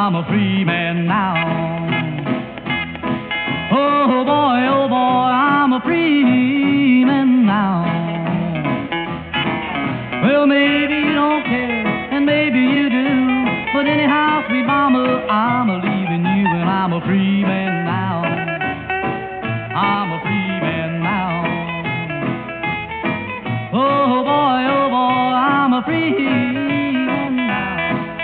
I'm a free man now. Oh boy, I'm a free man now. Well, maybe you don't care, and maybe you do, but anyhow, sweet mama, I'm a leaving you, and I'm a free man now. I'm a free man now. Oh boy, I'm a free man now.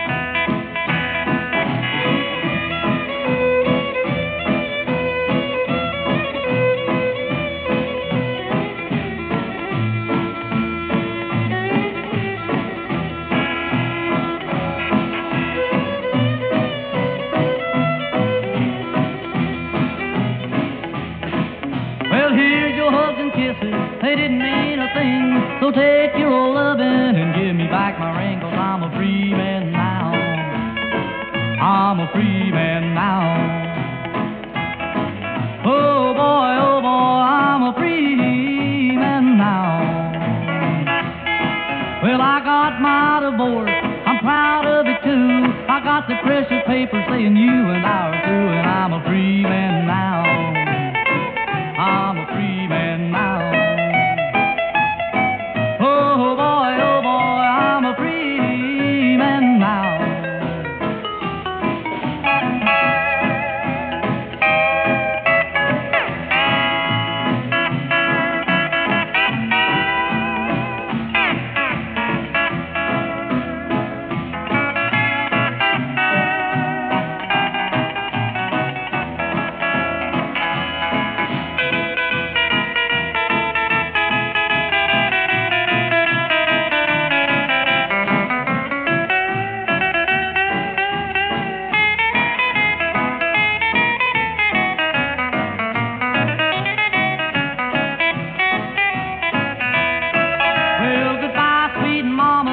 Well, here's your hugs and kisses, they didn't mean a thing. So take your old lovin' and give me back my ring, 'cause I'm a free man now. I'm a free man now. Oh boy, I'm a free man now. Well, I got my divorce, I'm proud of it too. I got the precious papers saying you and I are through, and I'm a free man now. I'm a free man now. Oh boy, I'm a free man now.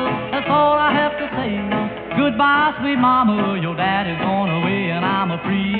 Goodbye, sweet mama, your daddy's gone away, and I'm a free